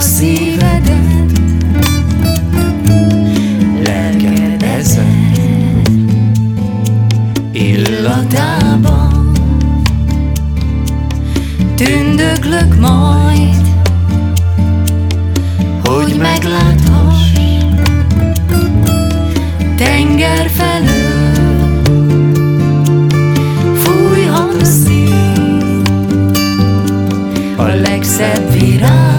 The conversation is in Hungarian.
szívedet, lelked ezer illatában. Tündöklök majd, hogy megláthass tenger felől, fújhat a szív, a legszebb virág